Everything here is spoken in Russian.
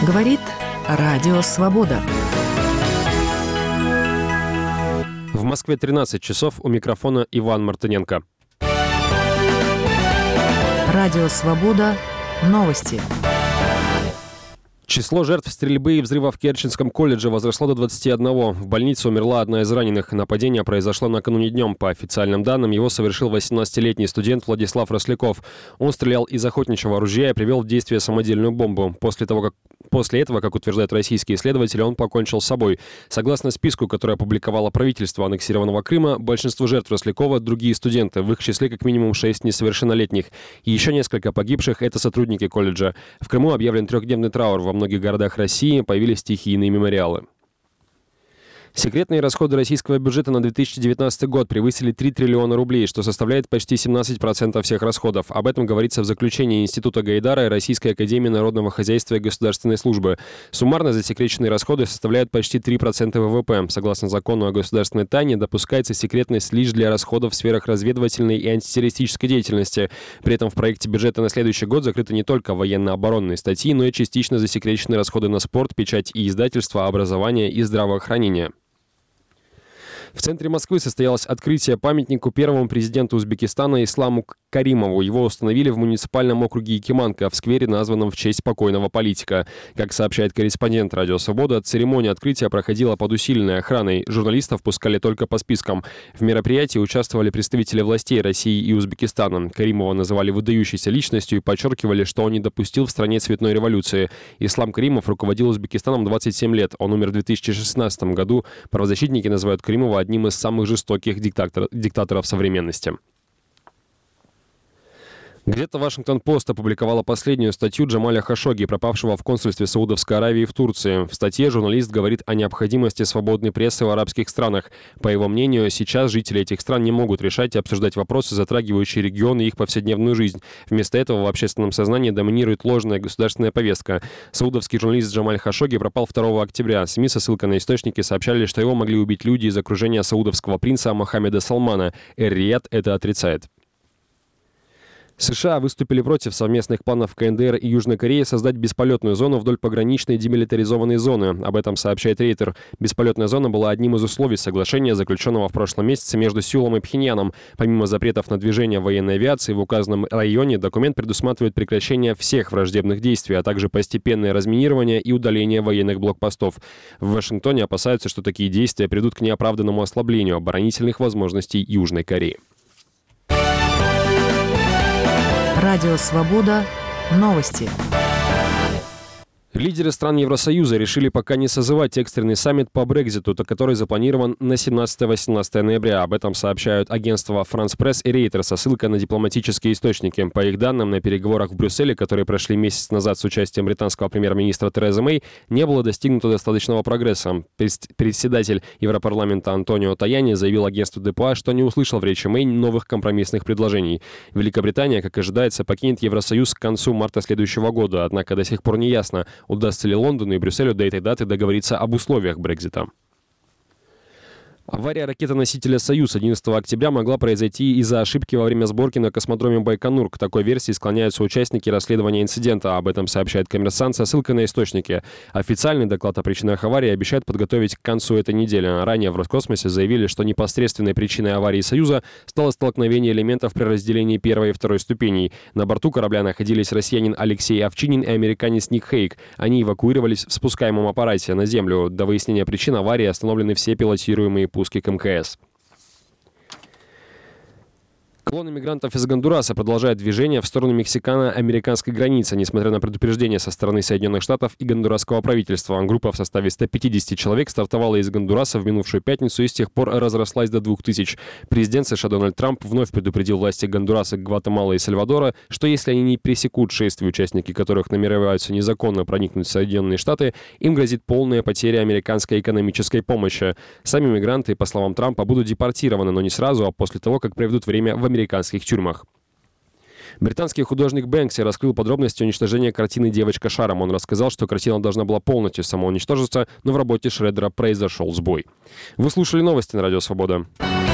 Говорит Радио Свобода. В Москве 13 часов, у микрофона Иван Мартыненко. Радио Свобода. Новости. Число жертв стрельбы и взрыва в Керченском колледже возросло до 21. В больнице умерла одна из раненых. Нападение произошло накануне днем. По официальным данным, его совершил 18-летний студент Владислав Росляков. Он стрелял из охотничьего ружья и привел в действие самодельную бомбу. После этого, как утверждают российские исследователи, он покончил с собой. Согласно списку, который опубликовало правительство аннексированного Крыма, большинство жертв Рослякова – другие студенты, в их числе как минимум 6 несовершеннолетних. И еще несколько погибших – это сотрудники колледжа. В Крыму объявлен трехдневный траур. Во многих городах России появились стихийные мемориалы. Секретные расходы российского бюджета на 2019 год превысили 3 триллиона рублей, что составляет почти 17% всех расходов. Об этом говорится в заключении Института Гайдара и Российской академии народного хозяйства и государственной службы. Суммарно засекреченные расходы составляют почти 3% ВВП. Согласно закону о государственной тайне, допускается секретность лишь для расходов в сферах разведывательной и антитеррористической деятельности. При этом в проекте бюджета на следующий год закрыты не только военно-оборонные статьи, но и частично засекречены расходы на спорт, печать и издательство, образование и здравоохранение. В центре Москвы состоялось открытие памятнику первому президенту Узбекистана Исламу Каримову. Его установили в муниципальном округе Якиманка, в сквере, названном в честь покойного политика. Как сообщает корреспондент «Радио Свобода», церемония открытия проходила под усиленной охраной. Журналистов пускали только по спискам. В мероприятии участвовали представители властей России и Узбекистана. Каримова называли выдающейся личностью и подчеркивали, что он не допустил в стране цветной революции. Ислам Каримов руководил Узбекистаном 27 лет. Он умер в 2016 году. Правозащитники называют Каримова одним из самых жестоких диктаторов современности. Где-то Вашингтон-Пост опубликовала последнюю статью Джамаля Хашогги, пропавшего в консульстве Саудовской Аравии в Турции. В статье журналист говорит о необходимости свободной прессы в арабских странах. По его мнению, сейчас жители этих стран не могут решать и обсуждать вопросы, затрагивающие регионы и их повседневную жизнь. Вместо этого в общественном сознании доминирует ложная государственная повестка. Саудовский журналист Джамаль Хашогги пропал 2 октября. СМИ со ссылкой на источники сообщали, что его могли убить люди из окружения саудовского принца Мохаммеда Салмана. Эр-Рияд это отрицает. США выступили против совместных планов КНДР и Южной Кореи создать бесполетную зону вдоль пограничной демилитаризованной зоны. Об этом сообщает Рейтер. Бесполетная зона была одним из условий соглашения, заключенного в прошлом месяце между Сеулом и Пхеньяном. Помимо запретов на движение военной авиации в указанном районе, документ предусматривает прекращение всех враждебных действий, а также постепенное разминирование и удаление военных блокпостов. В Вашингтоне опасаются, что такие действия приведут к неоправданному ослаблению оборонительных возможностей Южной Кореи. Радио Свобода. Новости. Лидеры стран Евросоюза решили пока не созывать экстренный саммит по Брекситу, который запланирован на 17-18 ноября. Об этом сообщают агентства France Press и Reuters со ссылкой на дипломатические источники. По их данным, на переговорах в Брюсселе, которые прошли месяц назад с участием британского премьер-министра Терезы Мэй, не было достигнуто достаточного прогресса. Председатель Европарламента Антонио Таяни заявил агентству ДПА, что не услышал в речи Мэй новых компромиссных предложений. Великобритания, как ожидается, покинет Евросоюз к концу марта следующего года, однако до сих пор не ясно, удастся ли Лондону и Брюсселю до этой даты договориться об условиях Брексита. Авария ракеты-носителя «Союз» 11 октября могла произойти из-за ошибки во время сборки на космодроме Байконур. К такой версии склоняются участники расследования инцидента. Об этом сообщает «Коммерсант» со ссылкой на источники. Официальный доклад о причинах аварии обещают подготовить к концу этой недели. Ранее в Роскосмосе заявили, что непосредственной причиной аварии «Союза» стало столкновение элементов при разделении первой и второй ступеней. На борту корабля находились россиянин Алексей Овчинин и американец Ник Хейк. Они эвакуировались в спускаемом аппарате на Землю. До выяснения причин аварии остановлены все пилотируемые пуски к МКС. Колонна мигрантов из Гондураса продолжает движение в сторону мексикано-американской границы, несмотря на предупреждения со стороны Соединенных Штатов и гондурасского правительства. Группа в составе 150 человек стартовала из Гондураса в минувшую пятницу и с тех пор разрослась до 2000. Президент США Дональд Трамп вновь предупредил власти Гондураса, Гватемалы и Сальвадора, что если они не пресекут шествие, участники которых намереваются незаконно проникнуть в Соединенные Штаты, им грозит полная потеря американской экономической помощи. Сами мигранты, по словам Трампа, будут депортированы, но не сразу, а после того, как проведут время в американских тюрьмах. Британский художник Бэнкси раскрыл подробности уничтожения картины «Девочка шаром». Он рассказал, что картина должна была полностью самоуничтожиться, но в работе шредера произошел сбой. Вы слушали новости на Радио Свобода.